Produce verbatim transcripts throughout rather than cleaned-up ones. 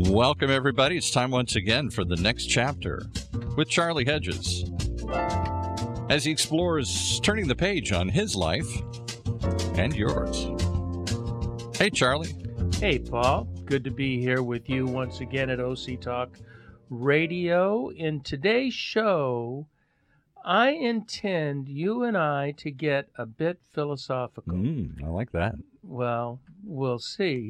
Welcome, everybody. It's time once again for the next chapter with Charlie Hedges as he explores turning the page on his life and yours. Hey, Charlie. Hey, Paul. Good to be here with you once again at O C Talk Radio. In today's show, I intend you and I to get a bit philosophical. Mm, I like that. Well, we'll see.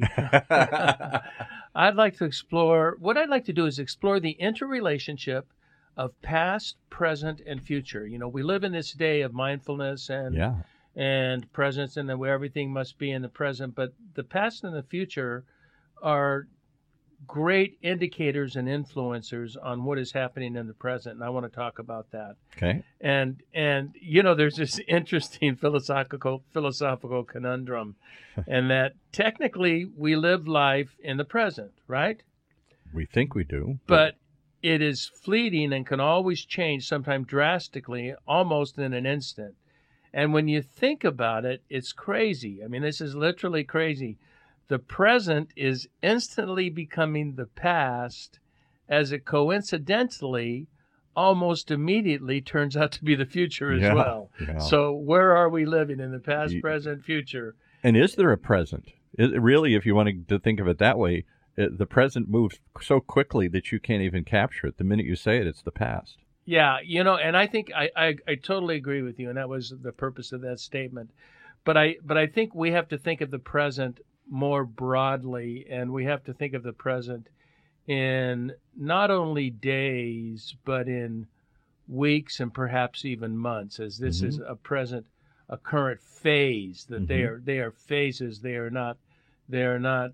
I'd like to explore, what I'd like to do is explore the interrelationship of past, present, and future. You know, we live in this day of mindfulness and Yeah. and presence, and where everything must be in the present, but the past and the future are great indicators and influencers on what is happening in the present, and I want to talk about that. Okay. And and you know, there's this interesting philosophical philosophical conundrum, and that technically we live life in the present, right? We think we do. But it is fleeting and can always change, sometimes drastically, almost in an instant. And when you think about it, it's crazy. I mean, this is literally crazy. The present is instantly becoming the past, as it coincidentally, almost immediately turns out to be the future as Yeah, well. yeah. So where are we living in the past, You- present, future? And is there a present? It, really, if you wanted to think of it that way, it, the present moves so quickly that you can't even capture it. The minute you say it, it's the past. Yeah, you know, and I think I, I, I totally agree with you, and that was the purpose of that statement. But I but I think we have to think of the present more broadly, and we have to think of the present in not only days, but in weeks and perhaps even months, as this Mhm. is a present, a current phase. That they Mhm. are they are phases. They are not they are not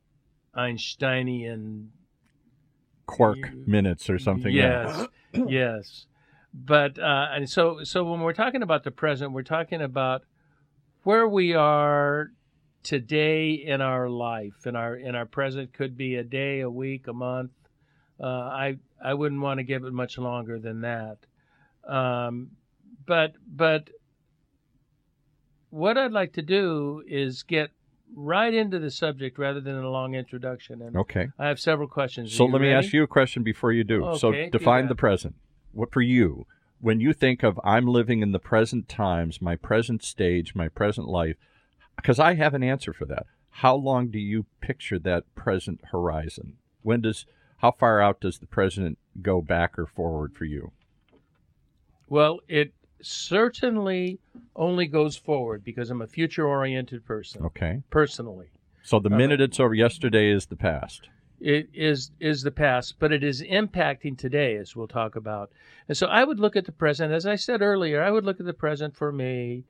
Einsteinian. Quark You- minutes or something else. Yes, yes. But uh, and so so when we're talking about the present, we're talking about where we are today in our life. In our in our present could be a day, a week, a month. Uh, I I wouldn't want to give it much longer than that. Um, but but what I'd like to do is get right into the subject rather than a long introduction. And Okay. I have several questions. Are So you let me ready? ask you a question before you do. Okay, so do define that. the present. What for you? When you think of I'm living in the present times, my present stage, my present life, because I have an answer for that. How long do you picture that present horizon? When does how far out does the present go back or forward for you? Well, it certainly only goes forward because I'm a future-oriented person, Okay. personally. So the Uh, minute it's over, yesterday is the past. It is is the past, but it is impacting today, as we'll talk about. And so I would look at the present, as I said earlier, I would look at the present for me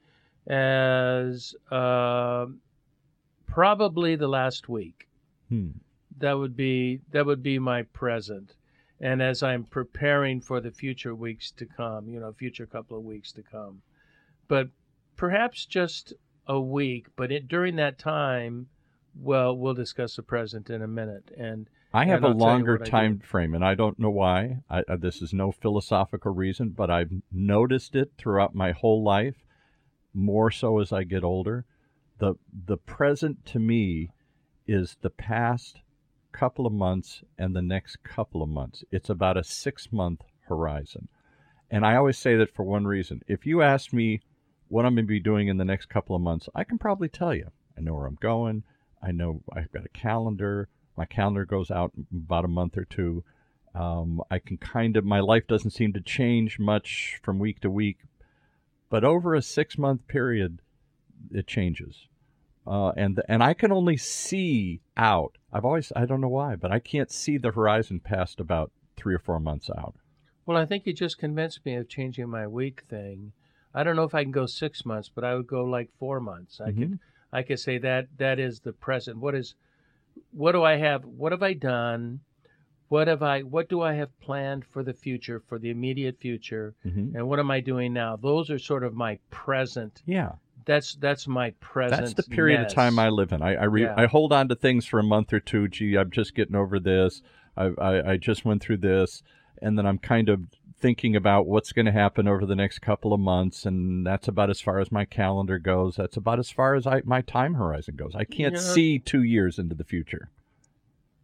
as uh, probably the last week. Hmm. That would be that would be my present. And as I'm preparing for the future weeks to come, you know, future couple of weeks to come. But perhaps just a week, but it, during that time, well, we'll discuss the present in a minute. And I have and a I'll tell you longer what I do. time frame, and I don't know why. I, uh, this is no philosophical reason, but I've noticed it throughout my whole life, more so as I get older. The the present to me is the past couple of months and the next couple of months. It's about a six-month horizon. And I always say that for one reason. If you ask me what I'm going to be doing in the next couple of months, I can probably tell you. I know where I'm going. I know I've got a calendar. My calendar goes out about a month or two. Um, I can kind of, my life doesn't seem to change much from week to week. But over a six-month period, it changes. Uh, and and I can only see out. I've always, I don't know why, but I can't see the horizon past about three or four months out. Well, I think you just convinced me of changing my week thing. I don't know if I can go six months, but I would go like four months. I Mhm. could I could say that that is the present. What is what do I have? What have I done? What have I what do I have planned for the future, for the immediate future? Mm-hmm. And what am I doing now? Those are sort of my present. Yeah. That's that's my present. That's the period of time I live in. I I, re- Yeah. I hold on to things for a month or two. Gee, I'm just getting over this. I, I, I just went through this. And then I'm kind of thinking about what's going to happen over the next couple of months. And that's about as far as my calendar goes. That's about as far as I, my time horizon goes. I can't Yeah. see two years into the future.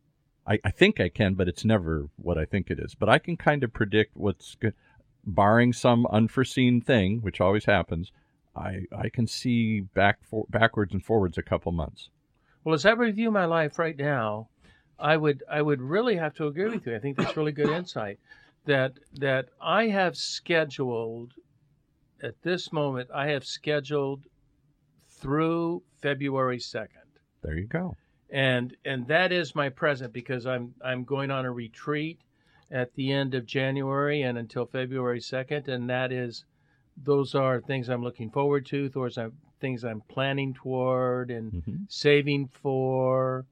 I, I think I can, but it's never what I think it is. But I can kind of predict what's good, barring some unforeseen thing, which always happens. I I can see back for, backwards and forwards a couple months. Well, as I review my life right now, I would I would really have to agree with you. I think that's really good insight. That that I have scheduled at this moment. I have scheduled through February second. There you go. And and that is my present, because I'm I'm going on a retreat at the end of January and until February second, and that is those are things I'm looking forward to. Those are things I'm planning toward and Mm-hmm. saving for.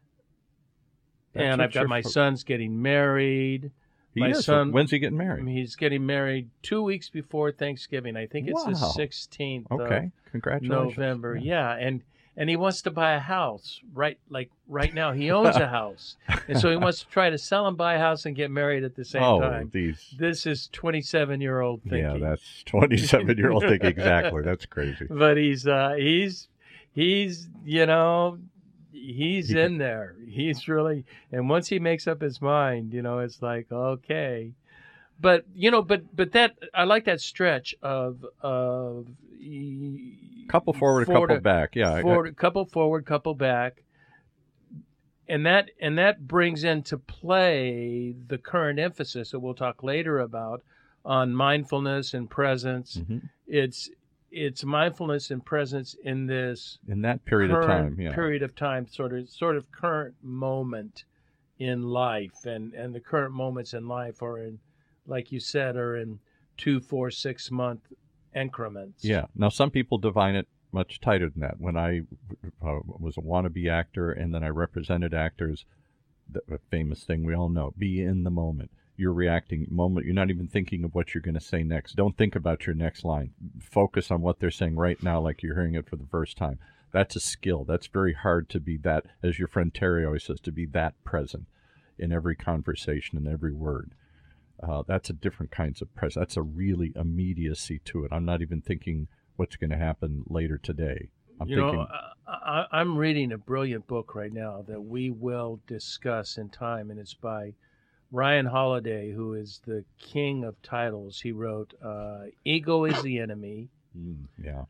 That's and what I've got you're my fo- son's getting married. He My is. son- When's he getting married? He's getting married two weeks before Thanksgiving. I think it's the Wow. sixteenth Okay, of congratulations. November. Yeah. Yeah, and and he wants to buy a house right like right now. He owns a house, and so he wants to try to sell and buy a house and get married at the same oh, time. these. This is twenty-seven-year-old Yeah, thinking. that's twenty-seven-year-old thinking. Exactly. That's crazy. But he's uh, he's he's you know he's He- in there. He's really, and once he makes up his mind, you know, it's like okay. But you know, but but that I like that stretch of of Couple forward, a four couple to- back. Yeah. I- forward, couple forward, couple back, and that and that brings into play the current emphasis that we'll talk later about on mindfulness and presence. Mhm. It's it's mindfulness and presence in this In that period of current time, yeah. period of time, sort of sort of current moment in life, and and the current moments in life are in, like you said, are in two, four, six month increments. Yeah. Now, some people define it much tighter than that. When I uh, was a wannabe actor and then I represented actors, the the famous thing we all know, be in the moment. You're reacting moment. You're not even thinking of what you're going to say next. Don't think about your next line. Focus on what they're saying right now like you're hearing it for the first time. That's a skill. That's very hard to be that, as your friend Terry always says, to be that present in every conversation and every word. Uh, that's a different kinds of presence. That's a really immediacy to it. I'm not even thinking what's going to happen later today. I'm you thinking, know, I, I, I'm reading a brilliant book right now that we will discuss in time, and it's by Ryan Holiday, who is the king of titles. He wrote uh, Ego is the Enemy. mm, yeah,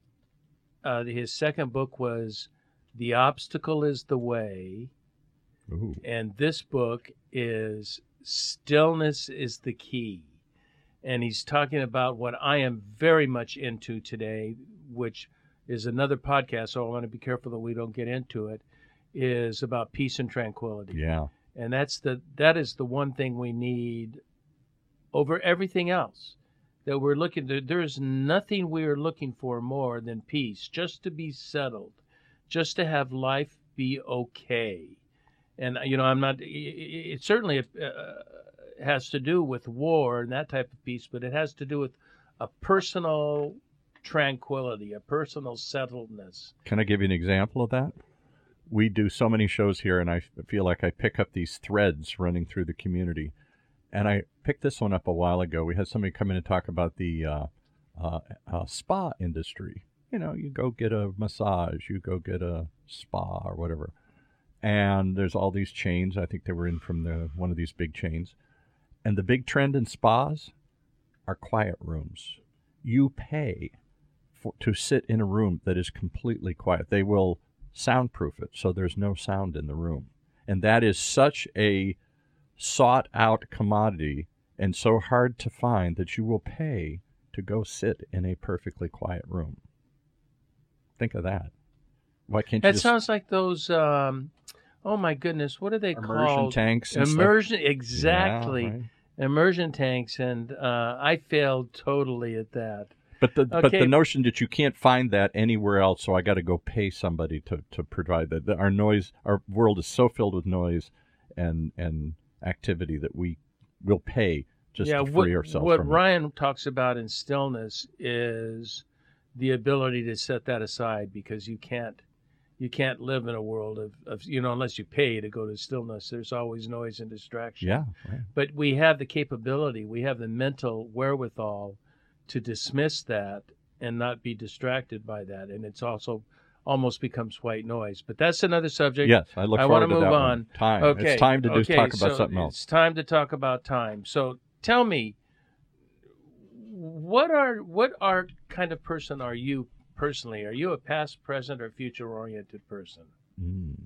Uh, his second book was The Obstacle is the Way. ooh, And this book is Stillness is the Key. And he's talking about what I am very much into today, which is another podcast, so I want to be careful that we don't get into it, is about peace and tranquility. yeah, And that's the that is the one thing we need over everything else. That we're looking to, there's nothing we are looking for more than peace, just to be settled, just to have life be okay. And you know, I'm not. It, it certainly uh, has to do with war and that type of peace, but it has to do with a personal tranquility, a personal settledness. Can I give you an example of that? We do so many shows here, and I feel like I pick up these threads running through the community. And I picked this one up a while ago. We had somebody come in and talk about the uh, uh, uh, spa industry. You know, you go get a massage, you go get a spa or whatever. And there's all these chains. I think they were in from the one of these big chains. And the big trend in spas are quiet rooms. You pay for, to sit in a room that is completely quiet. They will soundproof it so there's no sound in the room. And that is such a sought out commodity and so hard to find that you will pay to go sit in a perfectly quiet room. Think of that. Why can't you That just sounds like those. Um, oh my goodness, what are they immersion called? tanks and Immersion, stuff? exactly. Yeah, right. Immersion tanks, and uh, I failed totally at that. But the but Okay. the notion that you can't find that anywhere else, so I got to go pay somebody to, to provide that. Our noise, our world is so filled with noise and and activity that we will pay just yeah, to what, free ourselves what from Ryan talks about in stillness is the ability to set that aside, because you can't you can't live in a world of, of you know, unless you pay to go to stillness. There's always noise and it. distraction. Yeah, right. But we have the capability, we have the mental wherewithal to dismiss that and not be distracted by that. And it's also almost becomes white noise. But that's another subject. Yes, I look I forward want to to move that on. one. Time. Okay. It's time to do okay, talk about so something else. It's time to talk about time. So tell me, what are what are kind of person are you personally? Are you a past, present, or future-oriented person? Mm.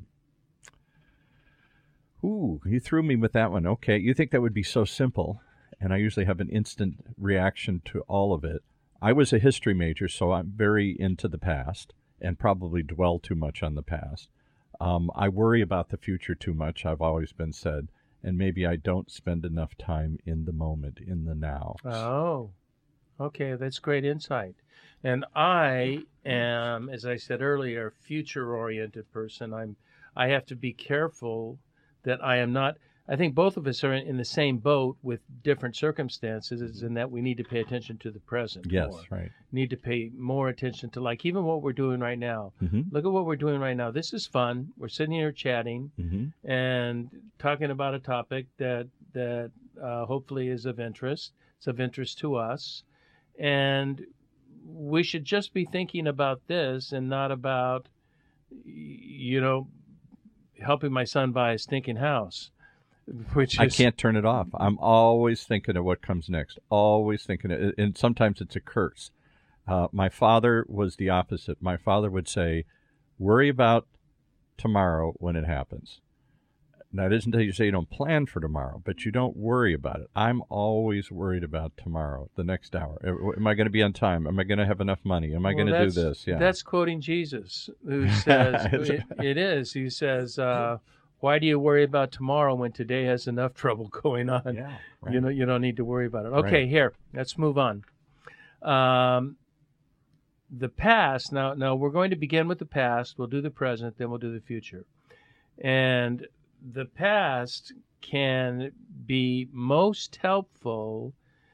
Ooh, you threw me with that one. Okay, you think that would be so simple, and I usually have an instant reaction to all of it. I was a history major, so I'm very into the past and probably dwell too much on the past. Um, I worry about the future too much, I've always been said, and maybe I don't spend enough time in the moment, in the now. Oh, okay, that's great insight. And I am, as I said earlier, a future-oriented person. I'm, I have to be careful that I am not. I think both of us are in, in the same boat with different circumstances, in that we need to pay attention to the present. Yes, more. right. Need to pay more attention to, like, even what we're doing right now. Mm-hmm. Look at what we're doing right now. This is fun. We're sitting here chatting Mm-hmm. and talking about a topic that that uh, hopefully is of interest. It's of interest to us, and we should just be thinking about this and not about, you know, helping my son buy a stinking house. Which is, I can't turn it off. I'm always thinking of what comes next. Always thinking of it. And sometimes it's a curse. Uh, my father was the opposite. My father would say, worry about tomorrow when it happens. Now, it isn't that you say you don't plan for tomorrow, but you don't worry about it. I'm always worried about tomorrow, the next hour. Am I going to be on time? Am I going to have enough money? Am I well, going to do this? Yeah. That's quoting Jesus, who says, it, it is, he says, uh, why do you worry about tomorrow when today has enough trouble going on? Yeah, right. You know, you don't need to worry about it. Okay, Right. Here, let's move on. Um, the past, now, now we're going to begin with the past. We'll do the present, then we'll do the future. And the past can be most helpful,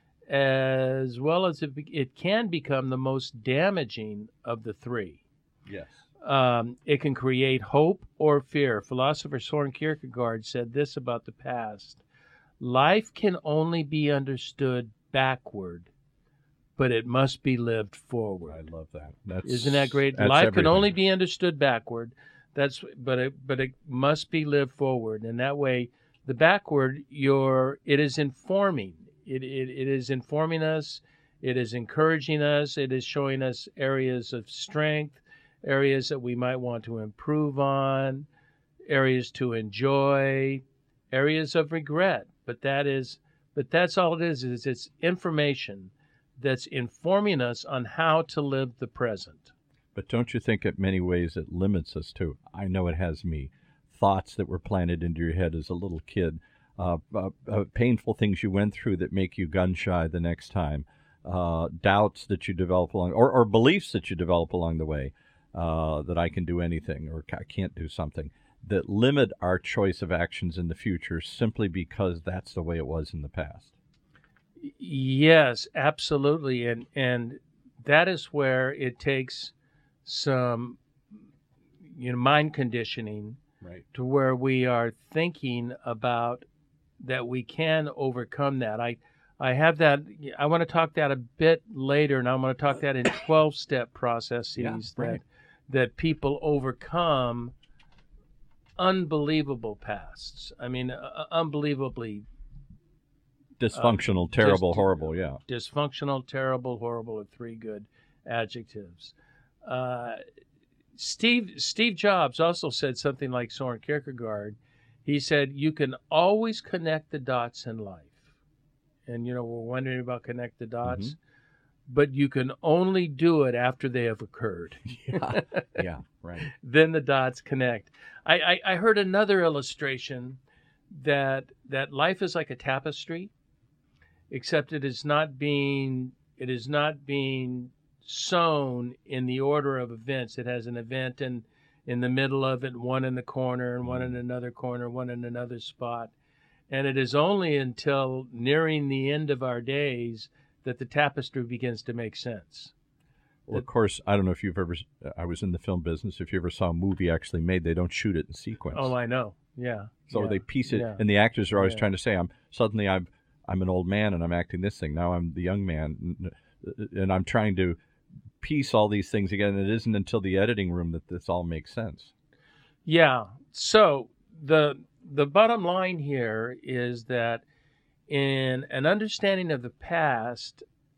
as well as it, be, it can become the most damaging of the three. Yes. Um, it can create hope or fear. Philosopher Soren Kierkegaard said this about the past: life can only be understood backward, but it must be lived forward. I love that. That's, Isn't that great? that's Life everything. can only be understood backward. That's but it but it must be lived forward, and that way, the backward, you're it is informing. It it, it is informing us. It is encouraging us. It is showing us areas of strength, areas that we might want to improve on, areas to enjoy, areas of regret. But that is but that's all it is. Is it's information that's informing us on how to live the present. But don't you think in many ways it limits us too? I know it has me. Thoughts that were planted into your head as a little kid, uh, uh, uh, painful things you went through that make you gun shy the next time, uh, doubts that you develop along, or, or beliefs that you develop along the way, uh, that I can do anything or I can't do something, that limit our choice of actions in the future simply because that's the way it was in the past. Yes, absolutely. And and that is where it takes some, you know, mind conditioning, right, to where we are thinking about that we can overcome that. I I have that. I want to talk that a bit later, and I'm going to talk that in twelve-step processes Yeah, that right. that people overcome unbelievable pasts. I mean, uh, unbelievably Dysfunctional, um, terrible, dis- horrible, yeah. dysfunctional, terrible, horrible are three good adjectives. Uh, Steve Steve Jobs also said something like Soren Kierkegaard. He said, you can always connect the dots in life. And, you know, we're wondering about connect the dots, Mhm. but you can only do it after they have occurred. Yeah, yeah, right. Then the dots connect. I, I, I heard another illustration that that life is like a tapestry, except it is not being it is not being sewn in the order of events. It has an event in in the middle of it, one in the corner, and one in another corner, one in another spot. And it is only until nearing the end of our days that the tapestry begins to make sense. Well, of course, I don't know if you've ever, I was in the film business, if you ever saw a movie actually made, they don't shoot it in sequence. Oh, I know. Yeah. So yeah, they piece it, yeah. and the actors are always Yeah. trying to say, "I'm suddenly I'm I'm an old man and I'm acting this thing. Now I'm the young man, and, and I'm trying to piece all these things again. It isn't until the editing room that this all makes sense. Yeah. So the the bottom line here is that in an understanding of the past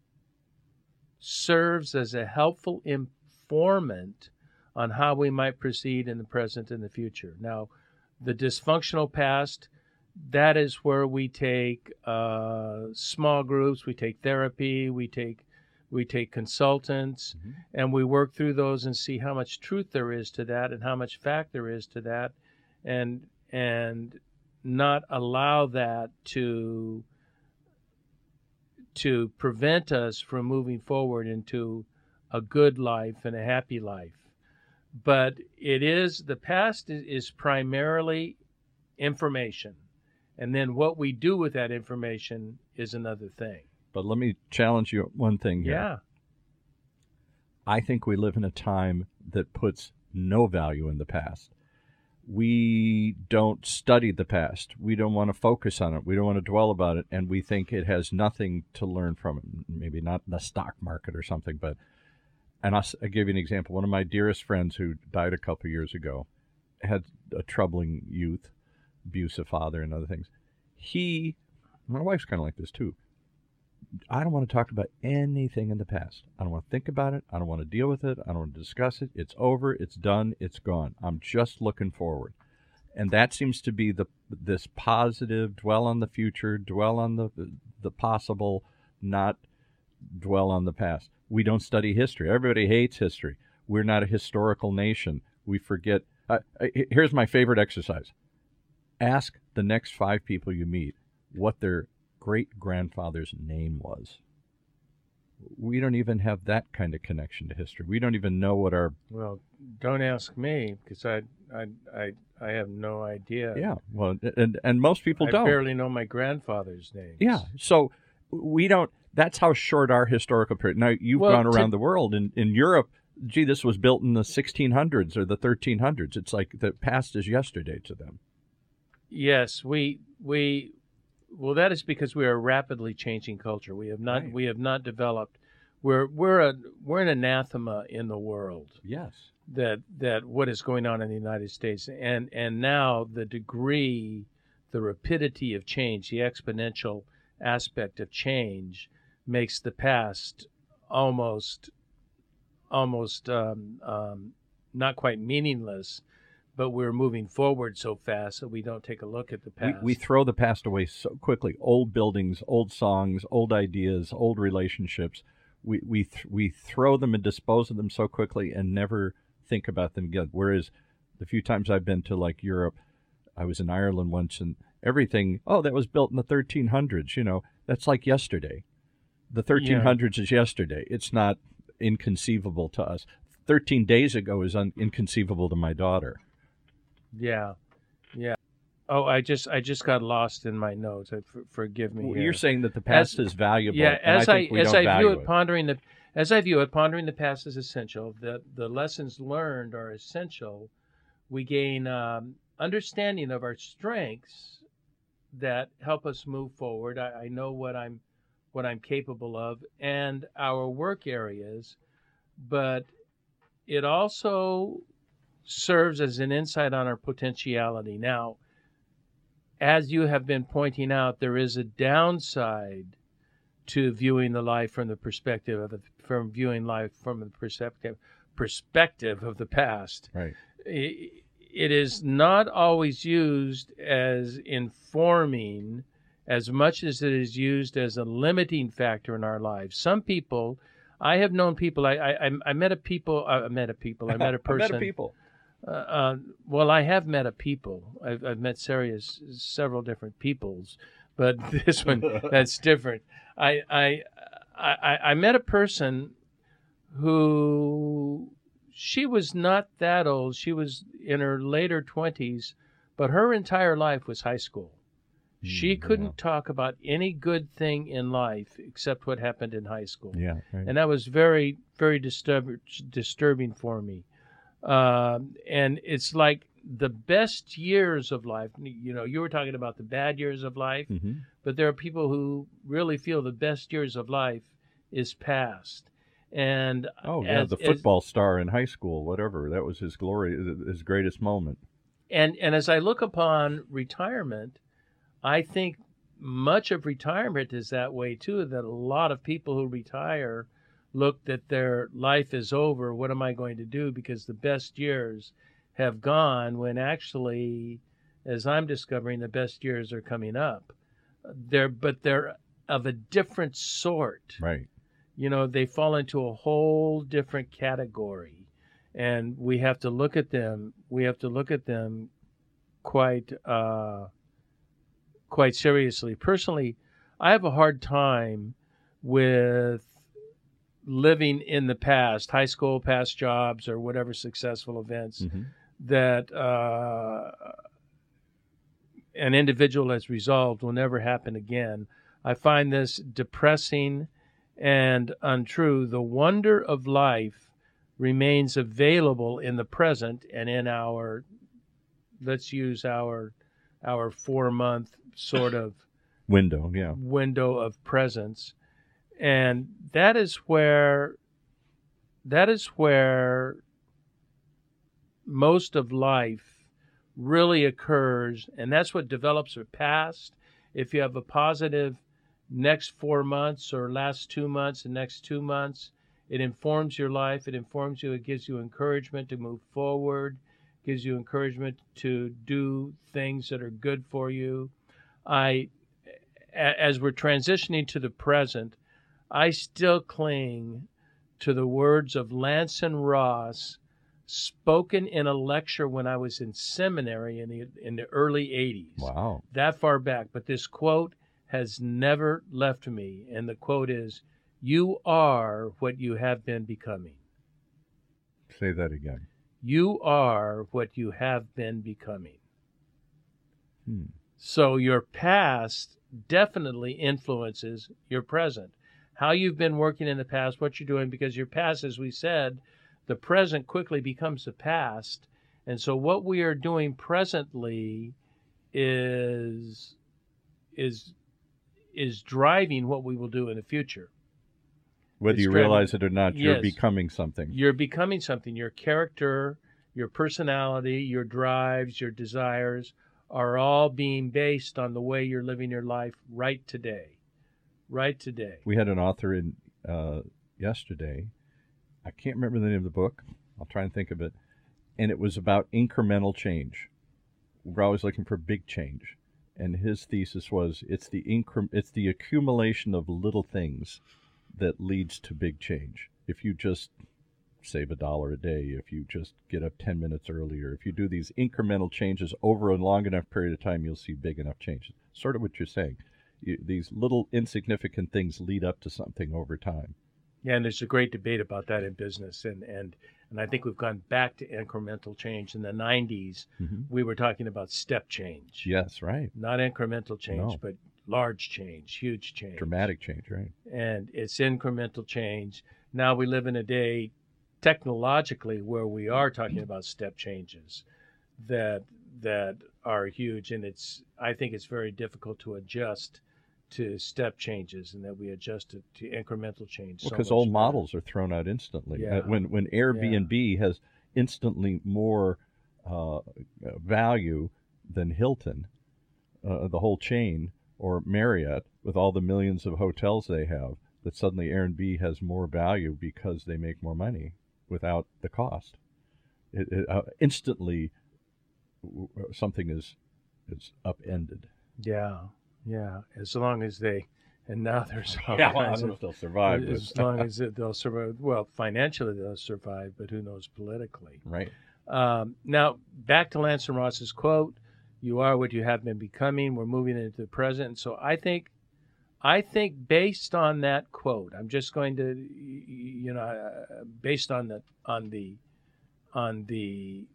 serves as a helpful informant on how we might proceed in the present and the future. Now, the dysfunctional past, that is where we take uh, small groups, we take therapy, we take we take consultants, mm-hmm. and we work through those and see how much truth there is to that and how much fact there is to that, and and not allow that to to prevent us from moving forward into a good life and a happy life. But it is, the past is, is primarily information. And then what we do with that information is another thing. But let me challenge you one thing here. Yeah. I think we live in a time that puts no value in the past. We don't study the past. We don't want to focus on it. We don't want to dwell about it. And we think it has nothing to learn from it. Maybe not the stock market or something, but, and I'll, I'll give you an example. One of my dearest friends who died a couple years ago had a troubling youth, abusive father and other things. He, my wife's kind of like this too. I don't want to talk about anything in the past. I don't want to think about it. I don't want to deal with it. I don't want to discuss it. It's over. It's done. It's gone. I'm just looking forward. And that seems to be the this positive, dwell on the future, dwell on the the possible, not dwell on the past. We don't study history. Everybody hates history. We're not a historical nation. We forget. Uh, here's my favorite exercise. Ask the next five people you meet what their great-grandfather's name was. We don't even have that kind of connection to history. We don't even know what our... Well, don't ask me, because I I, I, I have no idea. Yeah, well, and, and most people I don't. I barely know my grandfather's name. Yeah, so we don't... That's how short our historical period... Now, you've well, gone around to, the world. In, in Europe, gee, this was built in the sixteen hundreds or the thirteen hundreds. It's like the past is yesterday to them. Yes, we... we Well, that is because we are a rapidly changing culture. We have not right. we have not developed. We're we're a we're an anathema in the world. Yes. That that what is going on in the United States, and and now the degree, the rapidity of change, the exponential aspect of change, makes the past almost almost um, um, not quite meaningless. But we're moving forward so fast that we don't take a look at the past. We, we throw the past away so quickly. Old buildings, old songs, old ideas, old relationships. We we th- we throw them and dispose of them so quickly and never think about them again. Whereas the few times I've been to like Europe, I was in Ireland once, and everything, oh, that was built in the thirteen hundreds. You know, that's like yesterday. The thirteen hundreds yeah. is yesterday. It's not inconceivable to us. thirteen days ago is un- inconceivable to my daughter. Yeah, yeah. Oh, I just I just got lost in my notes. I, for, forgive me. Well, here. you're saying that the past as, is valuable. Yeah, and as I, I, think we as don't I view value it, pondering the as I view it, pondering the past is essential. The the lessons learned are essential. We gain um, understanding of our strengths that help us move forward. I, I know what I'm what I'm capable of, and our work areas, but it also serves as an insight on our potentiality. Now, as you have been pointing out, there is a downside to viewing the life from the perspective of the, from viewing life from the perspective perspective of the past. Right. It, it is not always used as informing as much as it is used as a limiting factor in our lives. Some people, I have known people. I I, I met a people. I met a people. I met a person. I met a people. Uh, uh, well, I have met a people. I've, I've met serious, several different peoples, but this one, that's different. I, I, I, I met a person who, she was not that old. She was in her later twenties, but her entire life was high school. She mm, couldn't yeah. talk about any good thing in life except what happened in high school. Yeah, right. And that was very, very disturb- disturbing for me. Uh, and it's like the best years of life, you know, you were talking about the bad years of life, mm-hmm. but there are people who really feel the best years of life is past. And Oh yeah, as, the as football star in high school, whatever. That was his glory, his greatest moment. and and as I look upon retirement, I think much of retirement is that way too. That a lot of people who retire look that their life is over. What am I going to do? Because the best years have gone. When actually, as I'm discovering, the best years are coming up. They're but they're of a different sort. Right. You know, they fall into a whole different category, and we have to look at them. We have to look at them quite uh, quite seriously. Personally, I have a hard time with living in the past, high school, past jobs, or whatever successful events Mm-hmm. that uh, an individual has resolved will never happen again. I find this depressing and untrue. The wonder of life remains available in the present and in our, let's use our our four month sort of Window, yeah. window of presence. And that is where that is where most of life really occurs, and that's what develops a past. If you have a positive next four months or last two months and next two months, it informs your life. It informs you. It gives you encouragement to move forward, gives you encouragement to do things that are good for you. I, as we're transitioning to the present, I still cling to the words of Lanson Ross, spoken in a lecture when I was in seminary in the in the early eighties. Wow. That far back. But this quote has never left me. And the quote is, "You are what you have been becoming." Say that again. You are what you have been becoming. Hmm. So your past definitely influences your present. How you've been working in the past, what you're doing, because your past, as we said, the present quickly becomes the past. And so what we are doing presently is is is driving what we will do in the future. Whether It's you driving- realize it or not, you're Yes. becoming something. You're becoming something. Your character, your personality, your drives, your desires are all being based on the way you're living your life right today. Right today. We had an author in uh, yesterday. I can't remember the name of the book. I'll try and think of it. And it was about incremental change. We're always looking for big change. And his thesis was it's the incre- it's the accumulation of little things that leads to big change. If you just save a dollar a day, if you just get up ten minutes earlier, if you do these incremental changes over a long enough period of time, you'll see big enough changes. Sort of what you're saying. You, these little insignificant things lead up to something over time. Yeah, and there's a great debate about that in business, and and and I think we've gone back to incremental change. In the nineties, Mm-hmm. we were talking about step change. Yes, right. Not incremental change, No. but large change, huge change. Dramatic change, right? And it's incremental change. Now we live in a day technologically where we are talking about step changes that that are huge, and it's I think it's very difficult to adjust to step changes, and that we adjust to, to incremental change. so Because much old better. models are thrown out instantly. Yeah. Uh, when when Airbnb has instantly more uh, value than Hilton, uh, the whole chain, or Marriott with all the millions of hotels they have, that suddenly Airbnb has more value because they make more money without the cost. It, it, uh, instantly, w- w- something is is upended. Yeah, yeah. As long as they, and now there's all Yeah, well, I kinds don't know of. if they'll survive. As but- long as it, they'll survive. Well, financially they'll survive, but who knows politically. right. Um, now, back to Lance and Ross's quote, "You are what you have been becoming." We're moving into the present. And so I think, I think based on that quote, I'm just going to, you know, uh, based on the, on the, on the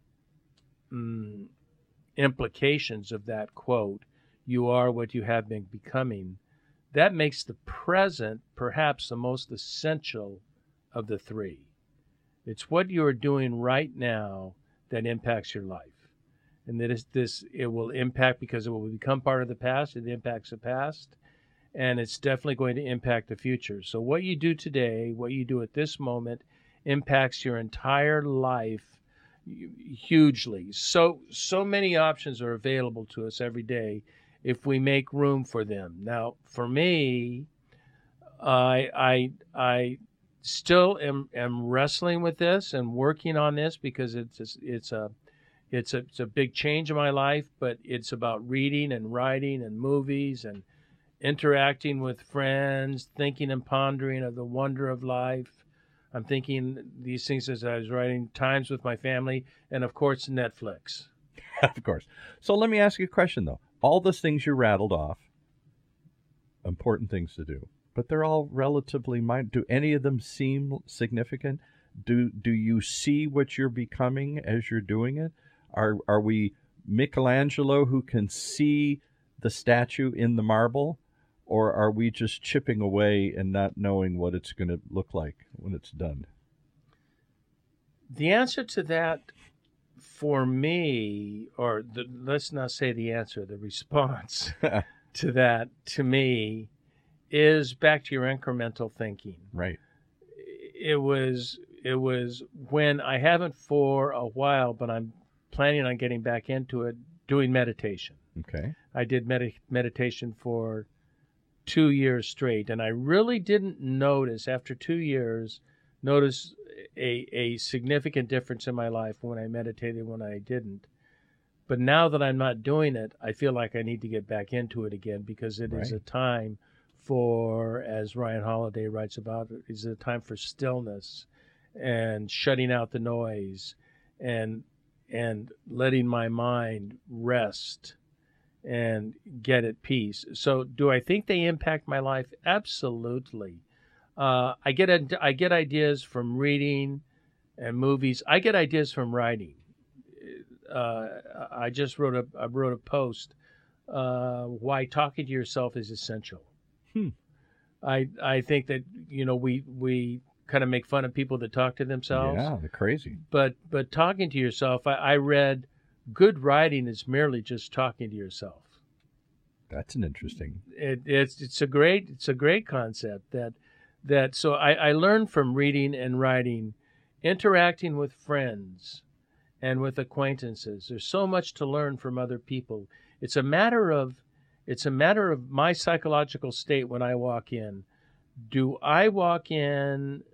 mm, implications of that quote, "You are what you have been becoming," that makes the present perhaps the most essential of the three. It's what you are doing right now that impacts your life. And that is this, it will impact because it will become part of the past. It impacts the past. and it's definitely going to impact the future. So what you do today, what you do at this moment, impacts your entire life hugely. So so many options are available to us every day if we make room for them. Now, for me, I I I still am, am wrestling with this and working on this because it's a, it's a it's a it's a big change in my life, but it's about reading and writing and movies and interacting with friends, thinking and pondering of the wonder of life. I'm thinking these things as I was writing, times with my family, and of course, Netflix. Of course. So let me ask you a question, though. All those things you rattled off, important things to do, but they're all relatively minor. Do any of them seem significant? Do do you see what you're becoming as you're doing it? Are are we Michelangelo who can see the statue in the marble? Or are we just chipping away and not knowing what it's going to look like when it's done? The answer to that for me, or the, let's not say the answer, the response to that to me is back to your incremental thinking. Right. It was it was when I haven't for a while, but I'm planning on getting back into it, doing meditation. Okay. I did med- meditation for two years straight, and I really didn't notice after two years notice a a significant difference in my life when I meditated, when I didn't. But now that I'm not doing it, I feel like I need to get back into it again because it Right. is a time for, as Ryan Holiday writes about, it is a time for stillness and shutting out the noise and and letting my mind rest and get at peace. So do I think they impact my life? Absolutely. Uh, I get I get ideas from reading and movies. I get ideas from writing. Uh, I just wrote a I wrote a post uh, why talking to yourself is essential. Hmm. I I think that you know we we kind of make fun of people that talk to themselves. Yeah, they're crazy. But but talking to yourself, I, I read good writing is merely just talking to yourself. That's an interesting. It, it's it's a great it's a great concept that that so I, I learned from reading and writing, interacting with friends and with acquaintances. There's so much to learn from other people. It's a matter of it's a matter of my psychological state when I walk in. Do I walk in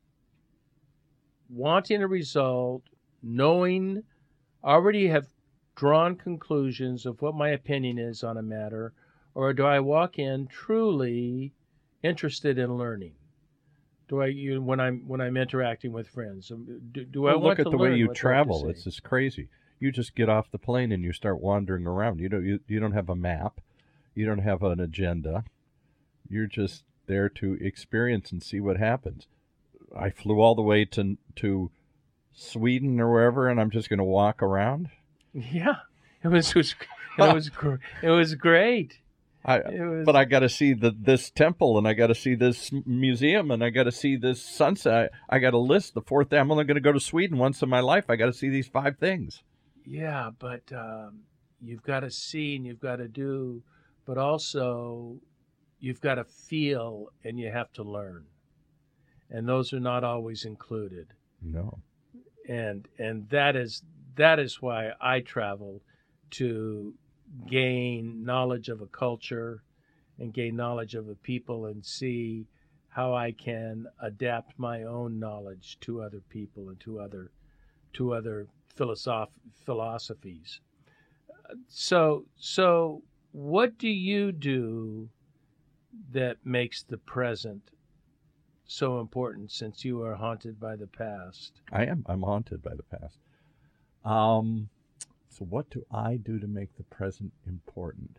wanting a result, knowing, already have drawn conclusions of what my opinion is on a matter, or do I walk in truly interested in learning? Do I you, when I'm when I'm interacting with friends? Do, do I Well, want look at to the way learn you what they have to travel. say? It's just crazy. You just get off the plane and you start wandering around. You don't you, you don't have a map. You don't have an agenda. You're just there to experience and see what happens. I flew all the way to to Sweden or wherever, and I'm just going to walk around. Yeah, it was it was it was, gr- it was great. I, It was, but I got to see the this temple, and I got to see this museum, and I got to see this sunset. I, I got a list. The fourth day, I'm only going to go to Sweden once in my life. I got to see these five things. yeah, but um, you've got to see and you've got to do, but also you've got to feel and you have to learn, and those are not always included. No. and and that is that is why I travel, to gain knowledge of a culture and gain knowledge of a people and see how I can adapt my own knowledge to other people and to other to other philosoph- philosophies. So so what do you do that makes the present so important, since you are haunted by the past? I am. I'm haunted by the past. Um, so what do I do to make the present important?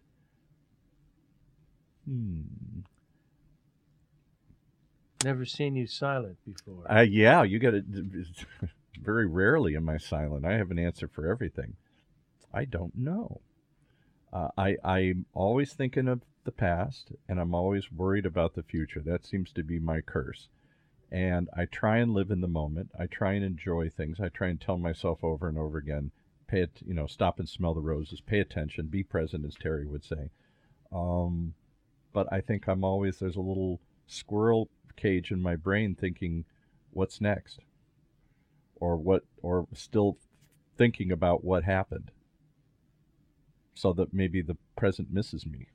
Hmm. Never seen you silent before. Uh, yeah, you get it. Very rarely am I silent. I have an answer for everything. I don't know. Uh, I I'm always thinking of the past, and I'm always worried about the future. That seems to be my curse. And I try and live in the moment. I try and enjoy things. I try and tell myself over and over again, pay it, you know, stop and smell the roses, pay attention, be present, as Terry would say. Um, but I think I'm always, there's a little squirrel cage in my brain thinking, what's next? Or what, or still thinking about what happened, so that maybe the present misses me.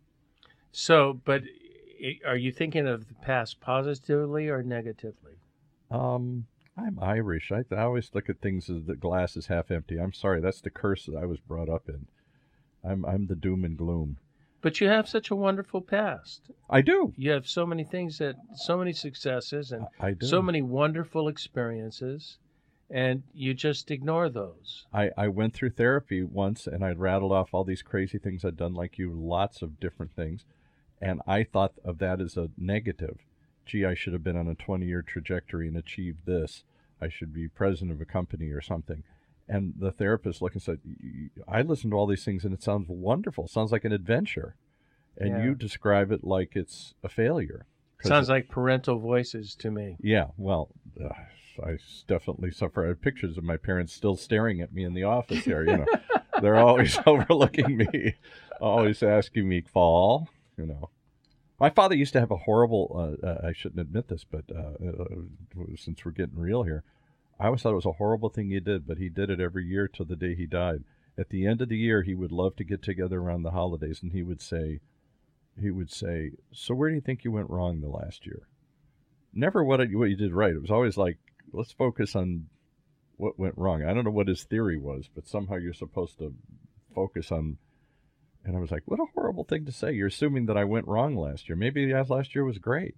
So, but are you thinking of the past positively or negatively? Um, I'm Irish. I, I always look at things as the glass is half empty. I'm sorry, that's the curse that I was brought up in. I'm I'm the doom and gloom. But you have such a wonderful past. I do. You have so many things that, so many successes and I do. so many wonderful experiences, and you just ignore those. I, I went through therapy once, and I'd rattled off all these crazy things I'd done, like you, lots of different things, and I thought of that as a negative. Gee, I should have been on a twenty-year trajectory and achieved this. I should be president of a company or something. And the therapist looked and said, I listened to all these things, and it sounds wonderful. It sounds like an adventure. And Yeah. you describe it like it's a failure. Sounds like parental voices to me. Yeah, well, uh, I definitely suffer. I have pictures of my parents still staring at me in the office here. You know, they're always overlooking me, always asking me, "Fall," you know. My father used to have a horrible, uh, uh, I shouldn't admit this, but uh, uh, since we're getting real here, I always thought it was a horrible thing he did, but he did it every year till the day he died. At the end of the year, he would love to get together around the holidays, and he would say, he would say, so where do you think you went wrong the last year? Never what, it, what you did right. It was always like, let's focus on what went wrong. I don't know what his theory was, but somehow you're supposed to focus on. And I was like, what a horrible thing to say. You're assuming that I went wrong last year. Maybe last year was great.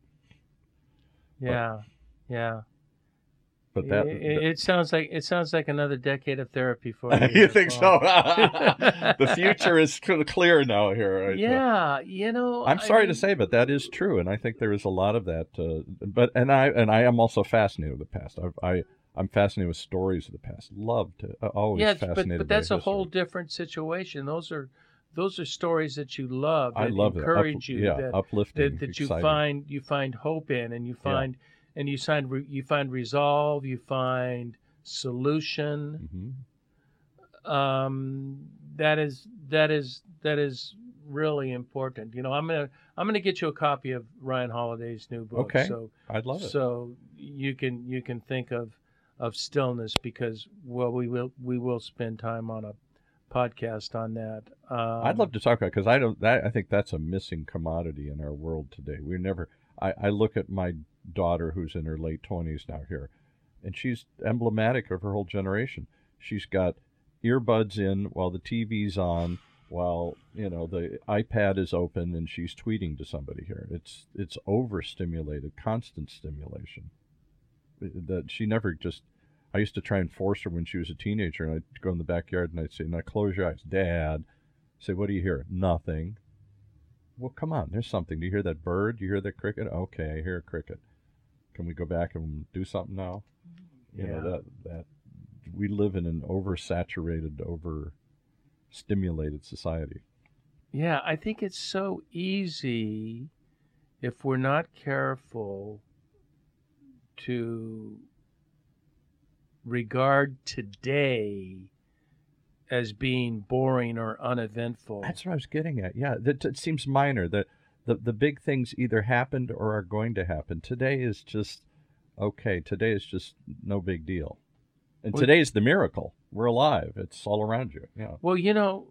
Yeah, but, yeah. But that it, it, it sounds like it sounds like another decade of therapy for you. You think so? The future is clear now here. Right? Yeah, you know. I'm sorry I mean, to say, but that is true, and I think there is a lot of that. Uh, but and I and I am also fascinated with the past. I, I I'm fascinated with stories of the past. Love to uh, always yeah, fascinated. but but that's by a history. whole different situation. Those are those are stories that you love. That I love encourage it. Up, you. Yeah, that, uplifting. that, that exciting. you find you find hope in, and you find. Yeah. And you find you find resolve, you find solution. Mm-hmm. Um, that is that is that is really important. You know, I'm gonna I'm gonna get you a copy of Ryan Holiday's new book. Okay, so I'd love it. So you can you can think of of stillness, because well we will we will spend time on a podcast on that. Um, I'd love to talk about it, because I don't that I think that's a missing commodity in our world today. We never. I, I look at my daughter, who's in her late twenties now here, and she's emblematic of her whole generation. She's got earbuds in while the T V's on, while you know the iPad is open, and she's tweeting to somebody here. It's it's overstimulated, constant stimulation. That she never just. I used to try and force her when she was a teenager, and I'd go in the backyard and I'd say, "Now close your eyes, Dad." I'd say, "What do you hear?" "Nothing." "Well, come on, there's something. Do you hear that bird? Do you hear that cricket?" "Okay, I hear a cricket." "Can we go back and do something now?" You yeah. know, that that we live in an oversaturated, overstimulated society. Yeah, I think it's so easy, if we're not careful, to regard today as being boring or uneventful. That's what I was getting at. Yeah, that it seems minor. The, the the big things either happened or are going to happen. Today is just okay. Today is just no big deal. And well, today is the miracle. We're alive. It's all around you. Yeah. Well, you know,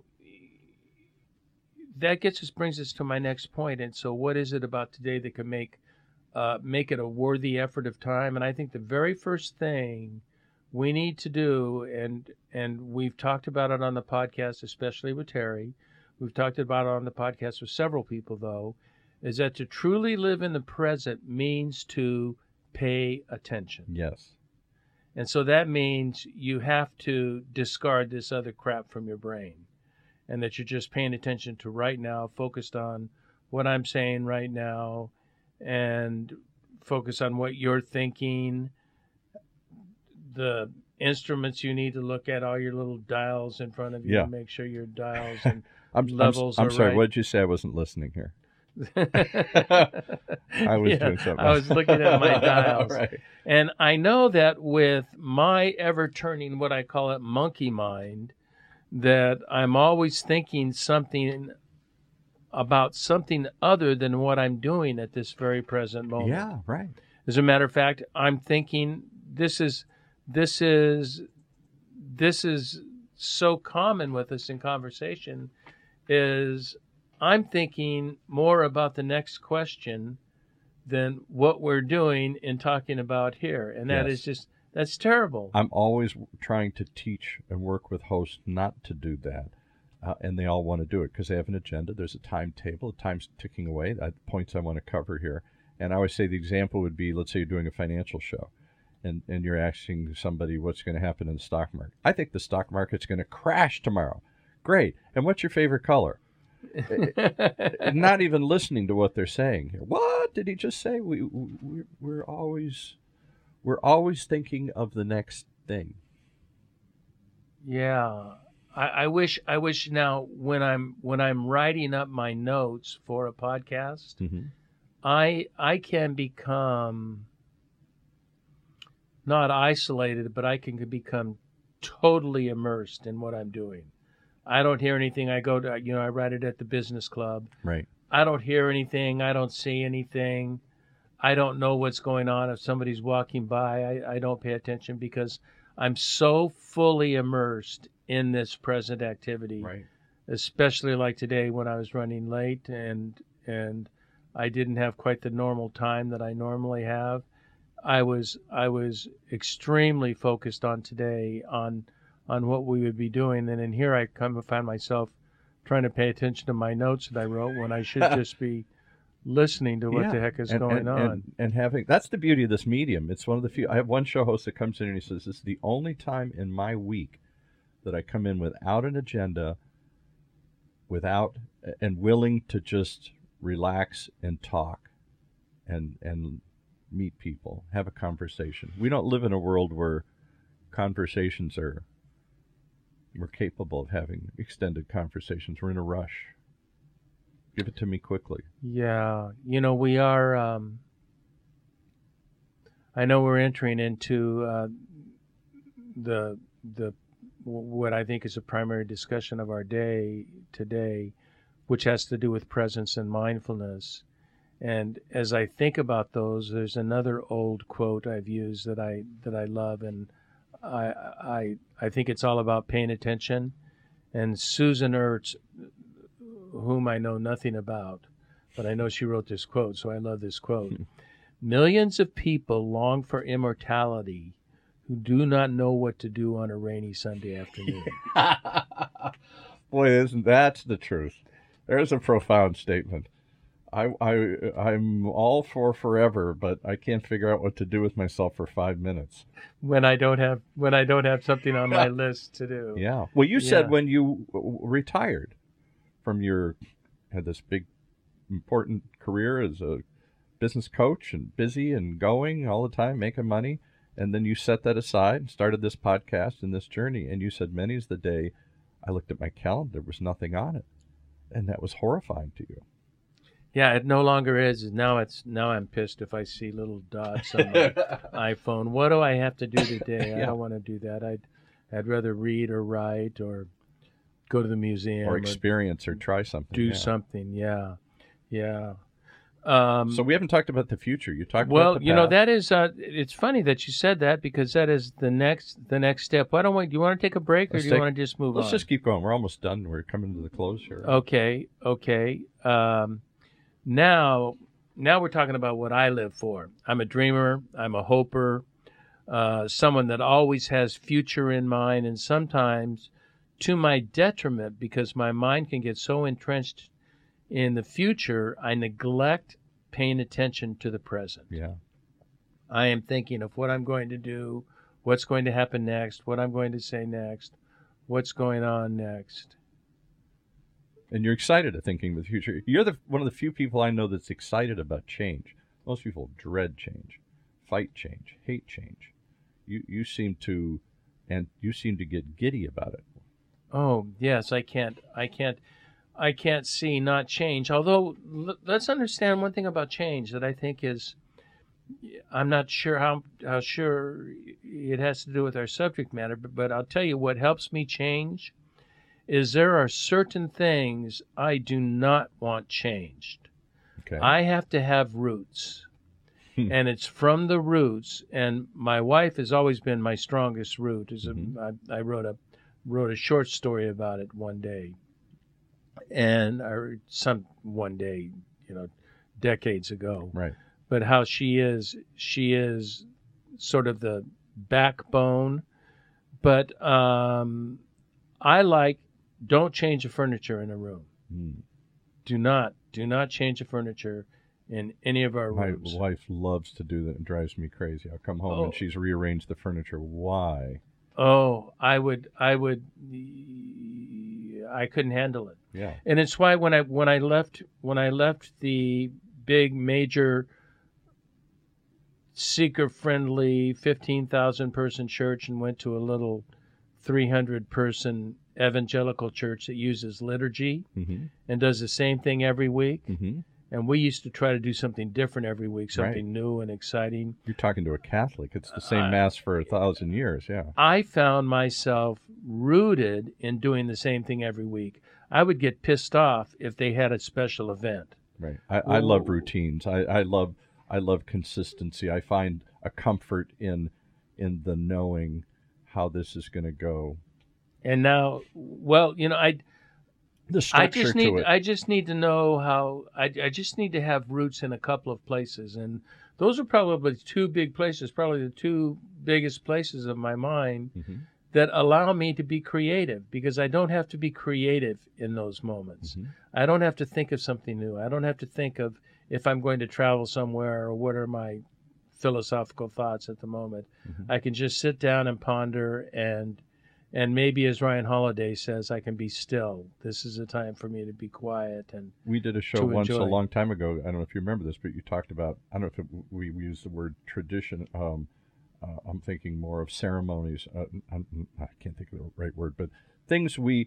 that gets us brings us to my next point. And so, what is it about today that can make uh, make it a worthy effort of time? And I think the very first thing we need to do, and and we've talked about it on the podcast, especially with Terry. We've talked about it on the podcast with several people, though, is that to truly live in the present means to pay attention. Yes. And so that means you have to discard this other crap from your brain, and that you're just paying attention to right now, focused on what I'm saying right now, and focus on what you're thinking, the instruments you need to look at, all your little dials in front of you, yeah. to make sure your dials and I'm, levels I'm, I'm are sorry, right. what did you say? I wasn't listening here. I was yeah, doing something. I was looking at my dials. Right. And I know that with my ever-turning, what I call it, monkey mind, that I'm always thinking something about something other than what I'm doing at this very present moment. Yeah, right. As a matter of fact, I'm thinking this is this is this is so common with us in conversation, is I'm thinking more about the next question than what we're doing in talking about here. And that Yes. is just, that's terrible. I'm always trying to teach and work with hosts not to do that. Uh, and they all want to do it because they have an agenda. There's a timetable. The time's ticking away. Uh, points I want to cover here. And I always say the example would be, let's say you're doing a financial show, and, and you're asking somebody what's going to happen in the stock market. I think the stock market's going to crash tomorrow. Great. And what's your favorite color? Not even listening to what they're saying here. What did he just say? We, we we're always we're always thinking of the next thing. Yeah. I, I wish I wish now when I'm when I'm writing up my notes for a podcast, Mm-hmm. I I can become not isolated, but I can become totally immersed in what I'm doing. I don't hear anything. I go to, you know, I write it at the business club. Right. I don't hear anything. I don't see anything. I don't know what's going on. If somebody's walking by, I, I don't pay attention because I'm so fully immersed in this present activity. Right. Especially like today when I was running late and and I didn't have quite the normal time that I normally have. I was I was extremely focused on today on on what we would be doing, and in here I come and find myself trying to pay attention to my notes that I wrote when I should just be listening to what Yeah. the heck is and, going and, on. And, and having that's the beauty of this medium. It's one of the few. I have one show host that comes in and he says, "This is the only time in my week that I come in without an agenda, without and willing to just relax and talk, and and meet people, have a conversation. We don't live in a world where conversations are." We're capable of having extended conversations. We're in a rush. Give it to me quickly. Yeah, you know, we are, um, I know we're entering into uh, the, the, what I think is a primary discussion of our day today, which has to do with presence and mindfulness. And as I think about those, there's another old quote I've used that I, that I love, and I, I, I think it's all about paying attention. And Susan Ertz, whom I know nothing about, but I know she wrote this quote, so I love this quote. Millions of people long for immortality who do not know what to do on a rainy Sunday afternoon. Boy, isn't that's the truth. There's a profound statement. I, I, I'm all for forever, but I can't figure out what to do with myself for five minutes. When I don't have when I don't have something on my list to do. Yeah. Well, you Yeah. said when you w- retired from your had this big important career as a business coach and busy and going all the time, making money, and then you set that aside and started this podcast and this journey, and you said many's the day I looked at my calendar, there was nothing on it, and that was horrifying to you. Yeah, it no longer is. Now it's now I'm pissed if I see little dots on my iPhone. What do I have to do today? I Yeah. don't want to do that. I'd I'd rather read or write or go to the museum Or experience or try something. do yeah. something. Yeah, yeah. Um, So we haven't talked about the future. You talked well, about the you know past. that is. Uh, it's funny that you said that because that is the next the next step. Why don't we? Do you want to take a break or Let's do you take- want to just move Let's on? just keep going. We're almost done. We're coming to the close here. Okay, okay. Um, now, now we're talking about what I live for. I'm a dreamer. I'm a hoper. Uh, someone that always has future in mind, and sometimes to my detriment because my mind can get so entrenched in the future, I neglect paying attention to the present. Yeah. I am thinking of what I'm going to do, what's going to happen next, what I'm going to say next, what's going on next. And you're excited at thinking of the future. You're the one of the few people I know that's excited about change. Most people dread change, fight change, hate change. You you seem to, and you seem to get giddy about it. Oh, yes, I can't I can't I can't see not change. Although l- let's understand one thing about change that I think is I'm not sure how how sure it has to do with our subject matter, but, but I'll tell you what helps me change is there are certain things I do not want changed. Okay. I have to have roots. Hmm. And it's from the roots, and my wife has always been my strongest root. Is Mhm. a, I, I wrote a wrote a short story about it one day, and or some one day, you know, decades ago. Right. But how she is, she is sort of the backbone. But um, I like, don't change the furniture in a room. Mm. Do not, do not change the furniture in any of our My rooms. wife loves to do that and drives me crazy. I'll come home Oh. and she's rearranged the furniture. Why? Oh, I would, I would, I couldn't handle it. Yeah. And it's why when I when I left when I left the big major seeker friendly fifteen thousand person church and went to a little three hundred person evangelical church that uses liturgy Mm-hmm. and does the same thing every week. Mm-hmm. And we used to try to do something different every week, something Right. new and exciting. You're talking to a Catholic. It's the same Uh, mass for a thousand years. Yeah. I found myself rooted in doing the same thing every week. I would get pissed off if they had a special event. Right. I, I love Ooh. routines. I, I love I love consistency. I find a comfort in in the knowing how this is going to go. And now, well, you know, I The I structure just to need it. I just need to know how I, I just need to have roots in a couple of places, and those are probably two big places, probably the two biggest places of my mind Mhm. that allow me to be creative, because I don't have to be creative in those moments. Mhm. I don't have to think of something new. I don't have to think of if I'm going to travel somewhere or what are my philosophical thoughts at the moment. Mhm. I can just sit down and ponder, and and maybe, as Ryan Holiday says, I can be still. This is a time for me to be quiet. And We did a show to once a enjoy. long time ago. I don't know if you remember this, but you talked about, I don't know if it, we, we used the word tradition. Um, uh, I'm thinking more of ceremonies. Uh, I, I can't think of the right word, but things we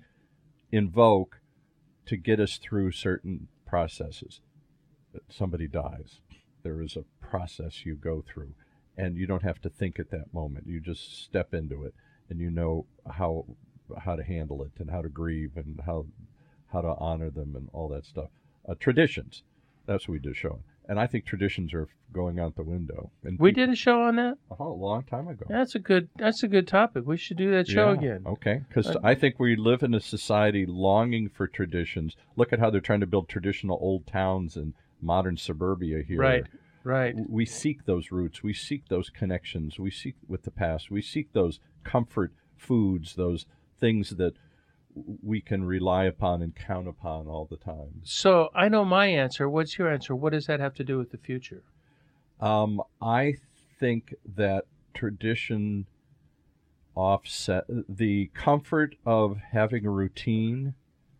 invoke to get us through certain processes. Somebody dies. There is a process you go through, and you don't have to think at that moment. You just step into it, and you know how how to handle it and how to grieve and how how to honor them and all that stuff. Uh, traditions, that's what we did show. And I think traditions are going out the window. And we people- did a show on that. Oh, a long time ago. That's a good. That's a good topic. We should do that show Yeah, again. Okay, because Uh, I think we live in a society longing for traditions. Look at how they're trying to build traditional old towns and modern suburbia here. Right. Right. We seek those roots. We seek those connections. We seek with the past. We seek those comfort foods, those things that we can rely upon and count upon all the time. So I know my answer. What's your answer? What does that have to do with the future? Um, I think that tradition offset the comfort of having a routine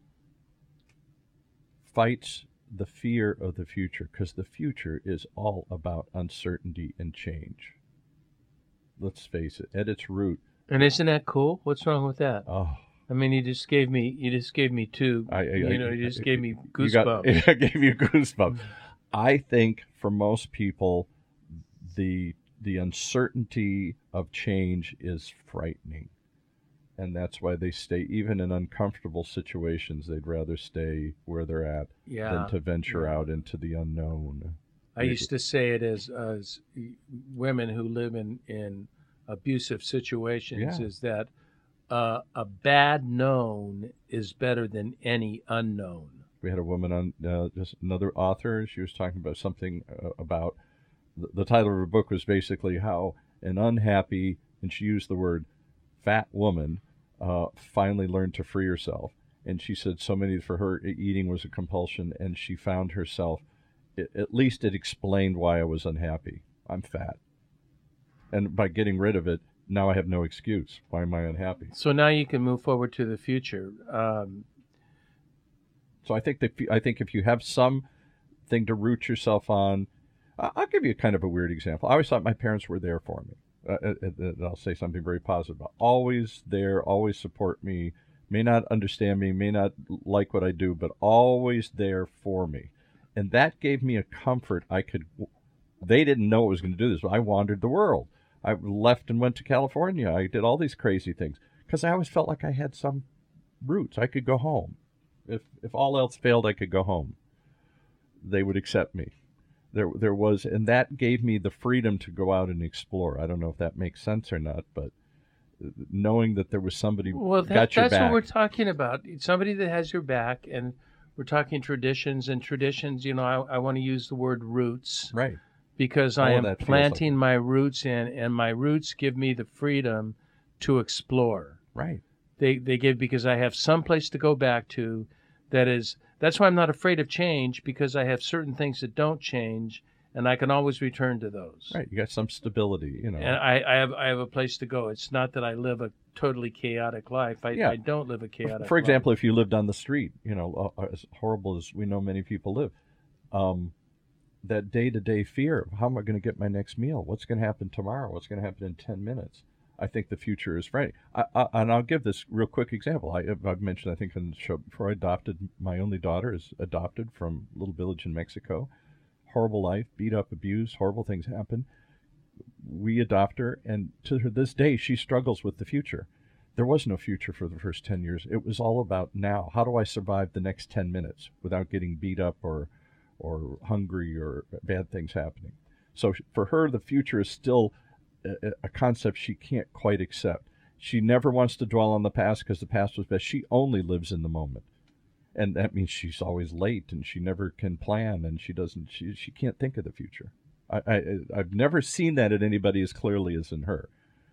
fights the fear of the future, because the future is all about uncertainty and change. Let's face it, at its root. And isn't that cool? What's wrong with that? Oh, I mean, you just gave me. You just gave me two. I, I you know, I, you just gave me you got- goosebumps. I gave you goosebumps. I think for most people, the the uncertainty of change is frightening, and that's why they stay even in uncomfortable situations. They'd rather stay where they're at Yeah. than to venture yeah. out into the unknown. I used to say it as as women who live in in abusive situations Yeah. is that uh, a bad known is better than any unknown. We had a woman on, uh, just another author. She was talking about something uh, about the, the title of her book was basically how an unhappy, and she used the word fat woman, uh, finally learned to free herself. And she said so many for her eating was a compulsion, and she found herself. It, at least it explained why I was unhappy. I'm fat, and by getting rid of it, now I have no excuse. Why am I unhappy? So now you can move forward to the future. Um, So I think that I think if you have something to root yourself on, I- I'll give you kind of a weird example. I always thought my parents were there for me. Uh, and- and I'll say something very positive about always there, always support me. May not understand me, may not like what I do, but always there for me. And that gave me a comfort. I could. They didn't know I was going to do this, but I wandered the world. I left and went to California. I did all these crazy things because I always felt like I had some roots. I could go home. If if all else failed, I could go home. They would accept me. There there was, and that gave me the freedom to go out and explore. I don't know if that makes sense or not, but knowing that there was somebody Well, that, got your that's back. what we're talking about. Somebody that has your back, and we're talking traditions. And traditions, you know, I, I want to use the word roots. Right. Because All I of am that feels planting like- my roots in, and my roots give me the freedom to explore. Right. They they give because I have some place to go back to. That is, that's why I'm not afraid of change, because I have certain things that don't change, and I can always return to those. Right. You got some stability, you know. And I, I have I have a place to go. It's not that I live a totally chaotic life. I, Yeah. I don't live a chaotic For life. example, if you lived on the street, you know, uh, as horrible as we know many people live, um, that day-to-day fear of how am I going to get my next meal? What's going to happen tomorrow? What's going to happen in ten minutes? I think the future is frightening. I, I, and I'll give this real quick example. I, I've mentioned, I think, in the show before, I adopted, my only daughter is adopted from a little village in Mexico. Horrible life, beat up, abused, horrible things happen. We adopt her, and to her this day, she struggles with the future. There was no future for the first ten years. It was all about now. How do I survive the next ten minutes without getting beat up or or hungry or bad things happening? So for her, the future is still a, a concept she can't quite accept. She never wants to dwell on the past because the past was best. She only lives in the moment. And that means she's always late, and she never can plan, and she doesn't, she, she can't think of the future. I, I, I've never seen that in anybody as clearly as in her.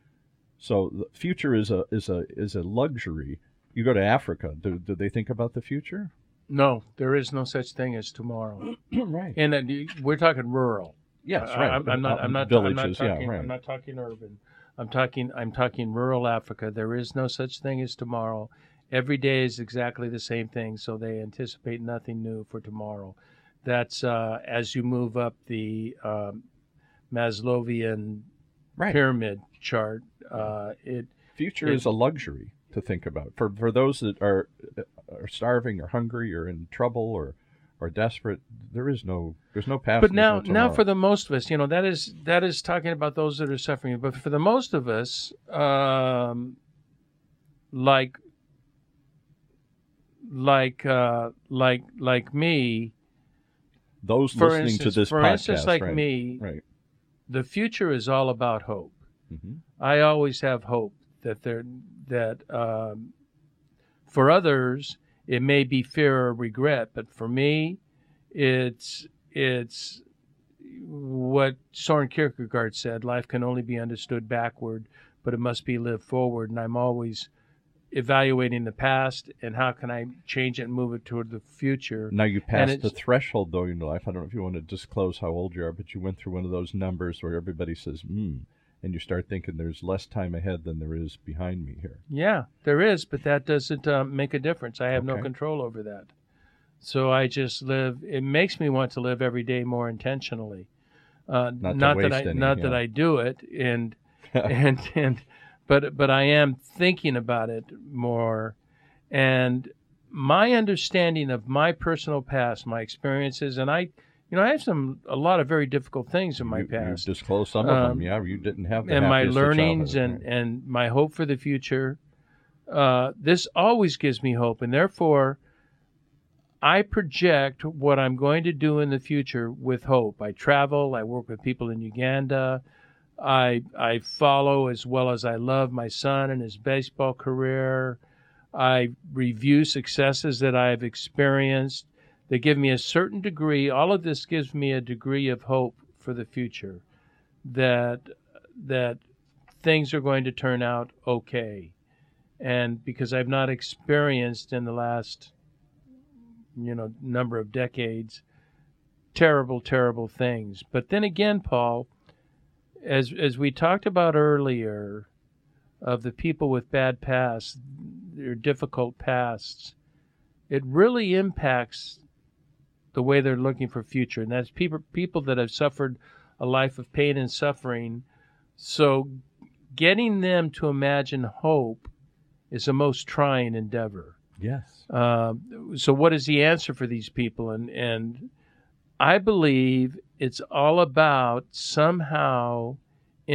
So the future is a is a is a luxury. You go to Africa, do, do they think about the future? No, there is no such thing as tomorrow. Right. And uh, we're talking rural. Yes, I- right. I'm, I'm not. I'm not. Villages, I'm not talking. yeah, right. I'm not talking urban. I'm talking. I'm talking rural Africa. There is no such thing as tomorrow. Every day is exactly the same thing, so they anticipate nothing new for tomorrow. That's uh, as you move up the um, Maslowian Right. pyramid chart. Uh, it Future it- is a luxury to think about for for those that are are starving or hungry or in trouble or or desperate. There is no there's no past. But there's now, no now tomorrow. for the most of us, you know, that is that is talking about those that are suffering. But for the most of us, um, like like uh, like like me, those for listening instance, to this for podcast, instance, like right, me, right? the future is all about hope. hmm I always have hope that there that um, for others it may be fear or regret, but for me, it's it's what Soren Kierkegaard said: life can only be understood backward, but it must be lived forward. And I'm always evaluating the past and how can I change it and move it toward the future. Now you passed the it's- threshold though in your life. I don't know if you want to disclose how old you are, but you went through one of those numbers where everybody says, "Hmm," and you start thinking there's less time ahead than there is behind me here. Yeah, there is, but that doesn't uh, make a difference. I have no Okay. control over that. So I just live. It makes me want to live every day more intentionally. Uh, Not to not that waste I any, not that yeah. I do it, and and and but but I am thinking about it more, and my understanding of my personal past, my experiences, and I, you know, I have some a lot of very difficult things in my you, past. You disclosed some of Um, them. Yeah, you didn't have the and my happiest of learnings and, childhood, and my hope for the future. Uh, this always gives me hope, and therefore I project what I'm going to do in the future with hope. I travel, I work with people in Uganda, I I follow as well as I love my son and his baseball career. I review successes that I've experienced. They give me a certain degree. All of this gives me a degree of hope for the future, that that things are going to turn out okay. And because I've not experienced in the last, you know, number of decades, terrible, terrible things. But then again, Paul, as as we talked about earlier, of the people with bad pasts, their difficult pasts, it really impacts the way they're looking for future. And that's people people that have suffered a life of pain and suffering. So getting them to imagine hope is a most trying endeavor. Yes. Uh, so what is the answer for these people? And and I believe it's all about somehow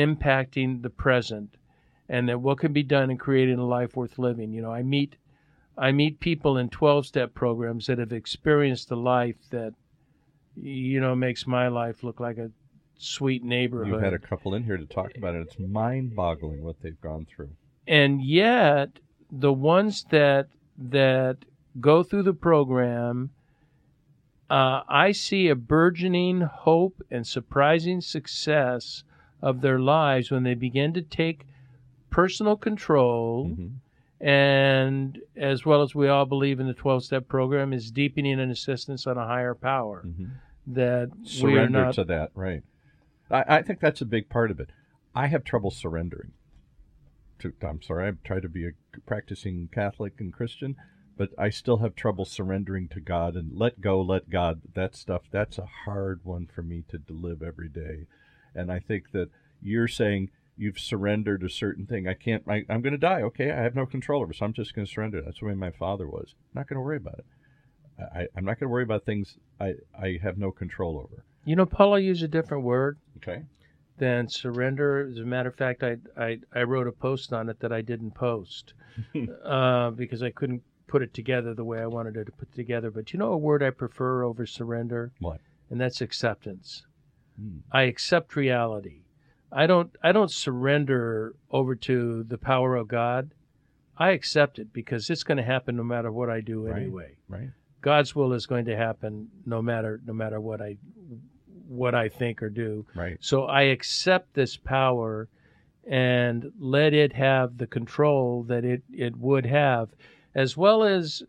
impacting the present, and that what can be done in creating a life worth living. You know, I meet I meet people in twelve-step programs that have experienced a life that, you know, makes my life look like a sweet neighborhood. You've had a couple in here to talk about it. It's mind-boggling what they've gone through. And yet, the ones that that go through the program, uh, I see a burgeoning hope and surprising success of their lives when they begin to take personal control. Mm-hmm. And as well as we all believe in the twelve-step program, is deepening an assistance on a higher power. Mm-hmm. That surrender we are not... to that, right? I, I think that's a big part of it. I have trouble surrendering. To, I'm sorry, I've tried to be a practicing Catholic and Christian, but I still have trouble surrendering to God and let go, let God. That stuff, that's a hard one for me to live every day. And I think that you're saying you've surrendered a certain thing. I can't, I, I'm going to die. Okay, I have no control over it, so I'm just going to surrender. That's the way my father was. I'm not going to worry about it. I, I'm not going to worry about things I, I have no control over. You know, Paul, I use a different word. Okay. Than surrender. As a matter of fact, I I, I wrote a post on it that I didn't post uh, because I couldn't put it together the way I wanted it to put together. But you know a word I prefer over surrender? What? And that's acceptance. Hmm. I accept reality. I don't I don't surrender over to the power of God. I accept it because it's going to happen no matter what I do anyway. Right. Right. God's will is going to happen no matter no matter what I what I think or do. Right. So I accept this power and let it have the control that it, it would have, as well as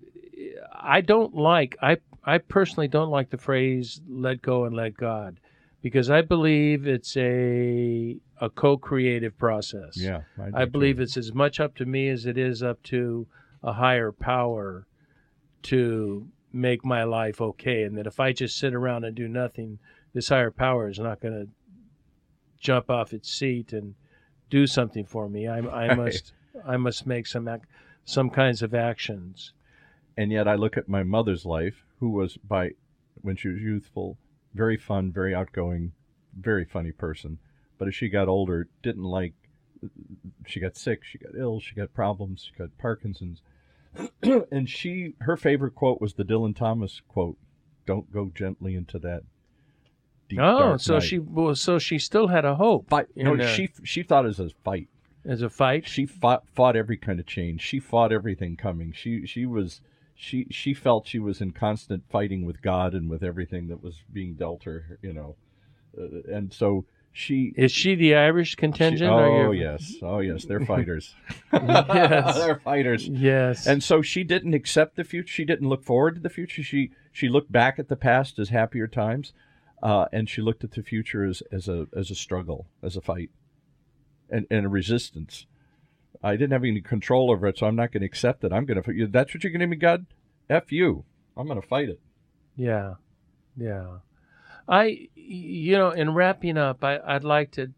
I don't like, I, I personally don't like the phrase let go and let God, because I believe it's a a co-creative process. Yeah. I, I believe too. It's as much up to me as it is up to a higher power to make my life okay, and that if I just sit around and do nothing, this higher power is not going to jump off its seat and do something for me. I, I right. must I must make some ac- some kinds of actions. And yet I look at my mother's life, who was, by when she was youthful, very fun, very outgoing, very funny person. But as she got older, didn't like, she got sick, she got ill, she got problems, she got Parkinson's. And she, her favorite quote was the Dylan Thomas quote, "Don't go gently into that deep, oh, dark so night." she well, so she still had a hope. Fight. No, a, she she thought it was a fight. As a fight. She fought fought every kind of change. She fought everything coming. She she was she she felt she was in constant fighting with God and with everything that was being dealt her. You know, uh, and so. She is she the Irish contingent? She, oh yes, oh yes, they're fighters. Yes, they're fighters. Yes, and so she didn't accept the future. She didn't look forward to the future. She she looked back at the past as happier times, uh, and she looked at the future as, as a as a struggle, as a fight, and, and a resistance. I didn't have any control over it, so I'm not going to accept it. I'm going to. That's what you're going to give me, God? F you. I'm going to fight it. Yeah, yeah. I, you know, in wrapping up, I, I'd like to,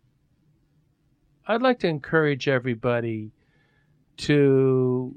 I'd like to encourage everybody to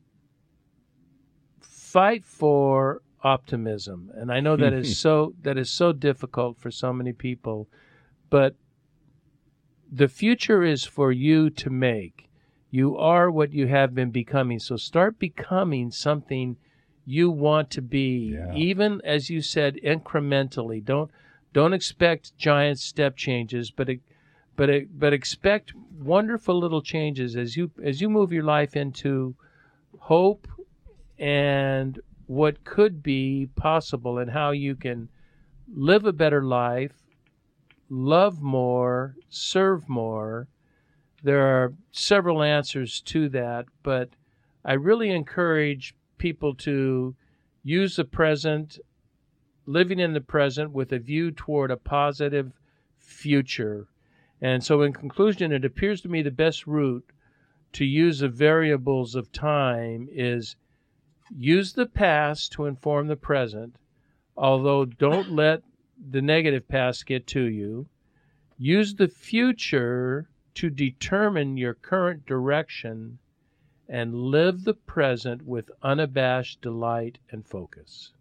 fight for optimism, and I know that is so that is so difficult for so many people, but the future is for you to make. You are what you have been becoming, so start becoming something you want to be, yeah. Even as you said, incrementally. Don't don't expect giant step changes, but but but expect wonderful little changes as you as you move your life into hope and what could be possible, and how you can live a better life, love more, serve more. There are several answers to that, but I really encourage people to use the present, living in the present with a view toward a positive future. And so in conclusion, it appears to me the best route to use the variables of time is use the past to inform the present, although don't let the negative past get to you. Use the future to determine your current direction, and live the present with unabashed delight and focus.